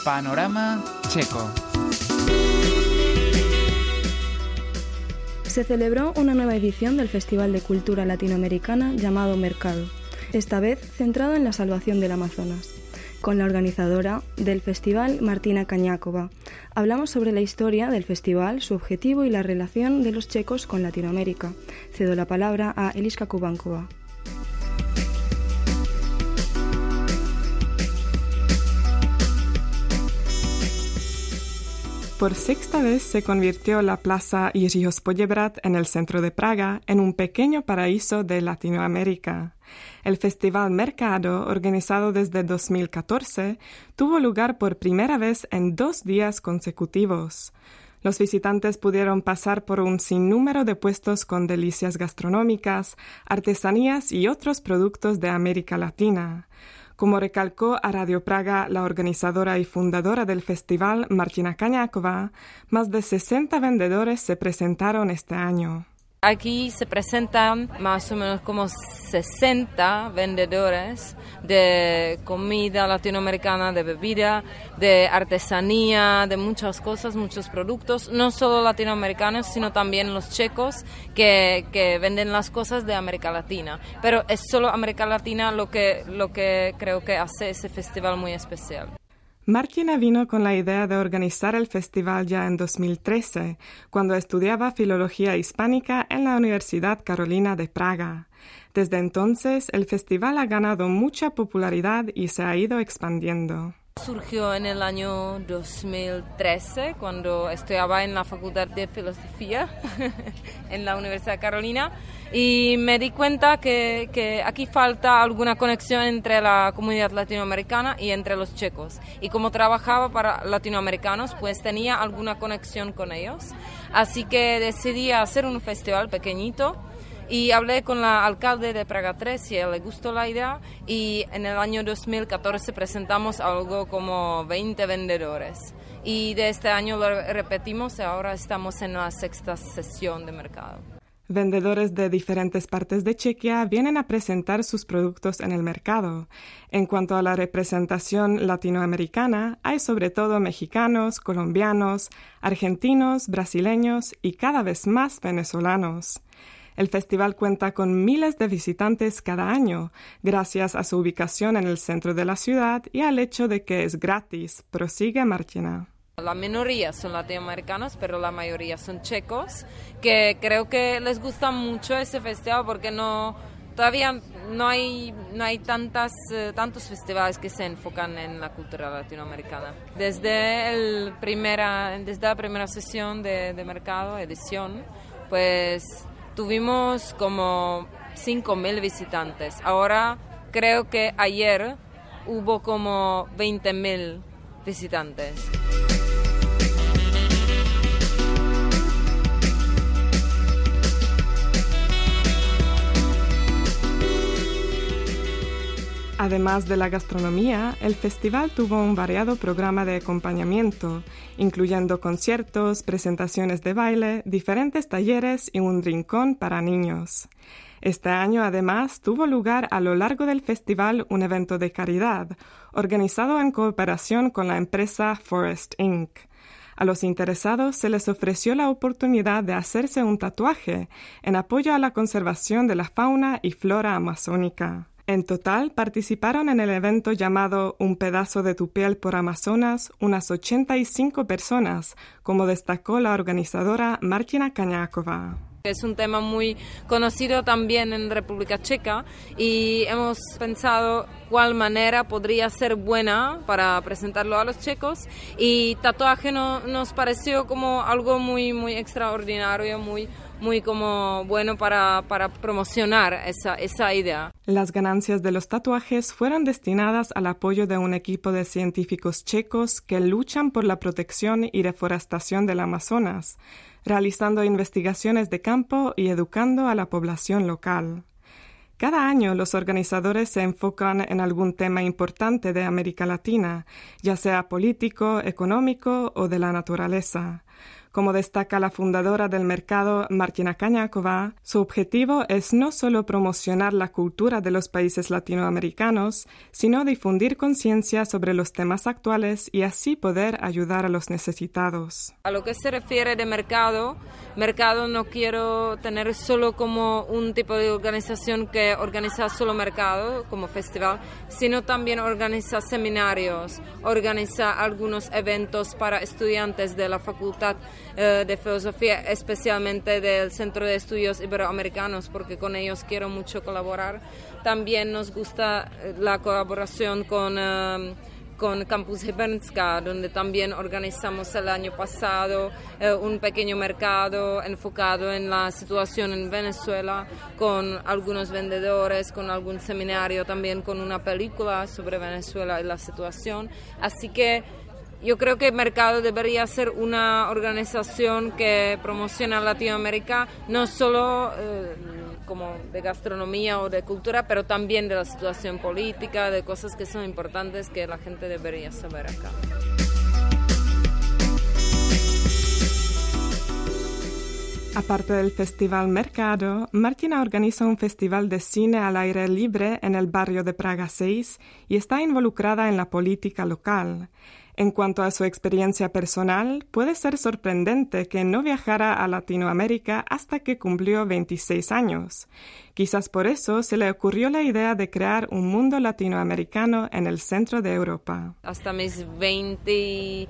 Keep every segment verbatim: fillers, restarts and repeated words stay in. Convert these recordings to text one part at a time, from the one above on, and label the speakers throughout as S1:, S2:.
S1: Panorama Checo.
S2: Se celebró una nueva edición del Festival de Cultura Latinoamericana llamado Mercado, esta vez centrado en la salvación del Amazonas. Con la organizadora del festival, Martina Kaňáková, hablamos sobre la historia del festival, su objetivo y la relación de los checos con Latinoamérica. Cedo la palabra a Eliška Kubanková.
S3: Por sexta vez se convirtió la Plaza Jiřího Spoděbrad en el centro de Praga en un pequeño paraíso de Latinoamérica. El Festival Mercado, organizado desde dos mil catorce, tuvo lugar por primera vez en dos días consecutivos. Los visitantes pudieron pasar por un sinnúmero de puestos con delicias gastronómicas, artesanías y otros productos de América Latina. Como recalcó a Radio Praga la organizadora y fundadora del festival, Martina Kaňáková, más de sesenta vendedores se presentaron este año.
S4: Aquí se presentan más o menos como sesenta vendedores de comida latinoamericana, de bebida, de artesanía, de muchas cosas, muchos productos, no solo latinoamericanos, sino también los checos que, que venden las cosas de América Latina. Pero es solo América Latina lo que, lo que creo que hace ese festival muy especial.
S3: Martina vino con la idea de organizar el festival ya en dos mil trece, cuando estudiaba Filología Hispánica en la Universidad Carolina de Praga. Desde entonces, el festival ha ganado mucha popularidad y se ha ido expandiendo.
S4: Surgió en el año dos mil trece, cuando estudiaba en la Facultad de Filosofía en la Universidad de Carolina, y me di cuenta que, que aquí falta alguna conexión entre la comunidad latinoamericana y entre los checos. Y como trabajaba para latinoamericanos, pues tenía alguna conexión con ellos. Así que decidí hacer un festival pequeñito. Y hablé con la alcalde de Praga tres y a él le gustó la idea, y en el año dos mil catorce presentamos algo como veinte vendedores. Y de este año lo repetimos y ahora estamos en la sexta sesión de mercado.
S3: Vendedores de diferentes partes de Chequia vienen a presentar sus productos en el mercado. En cuanto a la representación latinoamericana, hay sobre todo mexicanos, colombianos, argentinos, brasileños y cada vez más venezolanos. El festival cuenta con miles de visitantes cada año, gracias a su ubicación en el centro de la ciudad y al hecho de que es gratis, prosigue Martina.
S4: La minoría son latinoamericanos, pero la mayoría son checos, que creo que les gusta mucho ese festival porque no, todavía no hay, no hay tantas, eh, tantos festivales que se enfocan en la cultura latinoamericana. Desde, el primera, desde la primera sesión de, de mercado, edición, pues tuvimos como cinco mil visitantes. Ahora creo que ayer hubo como veinte mil visitantes.
S3: Además de la gastronomía, el festival tuvo un variado programa de acompañamiento, incluyendo conciertos, presentaciones de baile, diferentes talleres y un rincón para niños. Este año, además, tuvo lugar a lo largo del festival un evento de caridad, organizado en cooperación con la empresa Forest incorporated. A los interesados se les ofreció la oportunidad de hacerse un tatuaje en apoyo a la conservación de la fauna y flora amazónica. En total, participaron en el evento llamado Un pedazo de tu piel por Amazonas unas ochenta y cinco personas, como destacó la organizadora Martina Kaňáková.
S4: Es un tema muy conocido también en República Checa y hemos pensado cuál manera podría ser buena para presentarlo a los checos, y tatuaje no, nos pareció como algo muy, muy extraordinario, muy muy como bueno para, para promocionar esa, esa idea.
S3: Las ganancias de los tatuajes fueron destinadas al apoyo de un equipo de científicos checos que luchan por la protección y reforestación del Amazonas, realizando investigaciones de campo y educando a la población local. Cada año los organizadores se enfocan en algún tema importante de América Latina, ya sea político, económico o de la naturaleza. Como destaca la fundadora del mercado, Martina Kaňáková, su objetivo es no solo promocionar la cultura de los países latinoamericanos, sino difundir conciencia sobre los temas actuales y así poder ayudar a los necesitados.
S4: A lo que se refiere de mercado, mercado no quiero tener solo como un tipo de organización que organiza solo mercado, como festival, sino también organiza seminarios, organiza algunos eventos para estudiantes de la Facultad de Filosofía, especialmente del Centro de Estudios Iberoamericanos, porque con ellos quiero mucho colaborar. También nos gusta la colaboración con, uh, con Campus Hybernská, donde también organizamos el año pasado uh, un pequeño mercado enfocado en la situación en Venezuela, con algunos vendedores, con algún seminario, también con una película sobre Venezuela y la situación. Así que yo creo que el mercado debería ser una organización que promociona Latinoamérica, no solo eh, como de gastronomía o de cultura, pero también de la situación política, de cosas que son importantes que la gente debería saber acá.
S3: Aparte del Festival Mercado, Martina organiza un festival de cine al aire libre en el barrio de Praga seis y está involucrada en la política local. En cuanto a su experiencia personal, puede ser sorprendente que no viajara a Latinoamérica hasta que cumplió veintiséis años. Quizás por eso se le ocurrió la idea de crear un mundo latinoamericano en el centro de Europa.
S4: Hasta mis veintiséis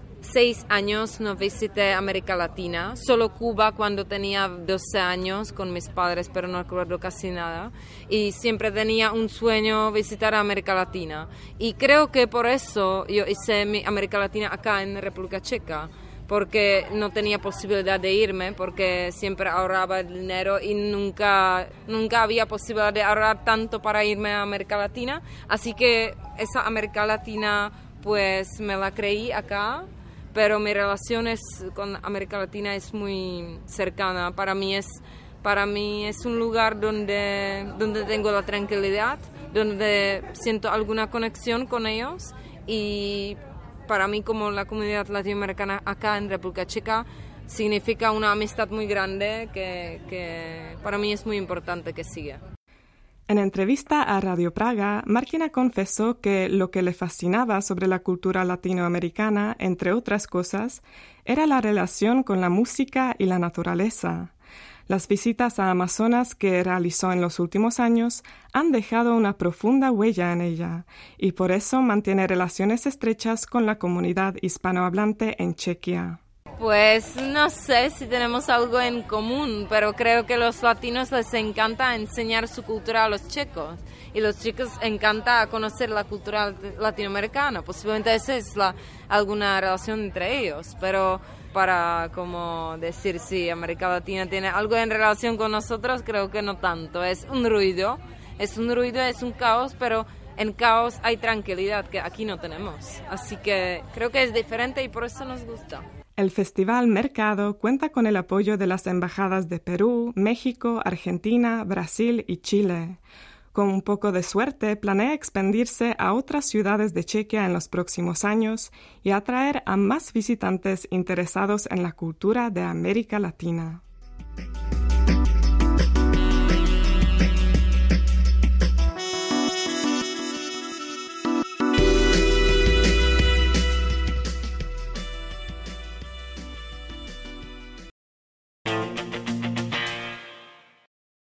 S4: años no visité América Latina, solo Cuba cuando tenía doce años con mis padres, pero no recuerdo casi nada. Y siempre tenía un sueño visitar América Latina. Y creo que por eso yo hice mi América Latina acá en República Checa, porque no tenía posibilidad de irme, porque siempre ahorraba el dinero y nunca, nunca había posibilidad de ahorrar tanto para irme a América Latina. Así que esa América Latina pues me la creí acá. Pero mi relación es, con América Latina es muy cercana. Para mí es, para mí es un lugar donde, donde tengo la tranquilidad, donde siento alguna conexión con ellos. Y para mí, como la comunidad latinoamericana acá en República Checa, significa una amistad muy grande que, que para mí es muy importante que siga.
S3: En entrevista a Radio Praga, Martina confesó que lo que le fascinaba sobre la cultura latinoamericana, entre otras cosas, era la relación con la música y la naturaleza. Las visitas a Amazonas que realizó en los últimos años han dejado una profunda huella en ella y por eso mantiene relaciones estrechas con la comunidad hispanohablante en Chequia.
S4: Pues no sé si tenemos algo en común, pero creo que a los latinos les encanta enseñar su cultura a los checos y los chicos encanta conocer la cultura latinoamericana. Posiblemente esa es la, alguna relación entre ellos, pero para como decir si América Latina tiene algo en relación con nosotros, creo que no tanto. Es un ruido, es un ruido, es un caos, pero en caos hay tranquilidad que aquí no tenemos. Así que creo que es diferente y por eso nos gusta.
S3: El Festival Mercado cuenta con el apoyo de las embajadas de Perú, México, Argentina, Brasil y Chile. Con un poco de suerte, planea expandirse a otras ciudades de Chequia en los próximos años y atraer a más visitantes interesados en la cultura de América Latina.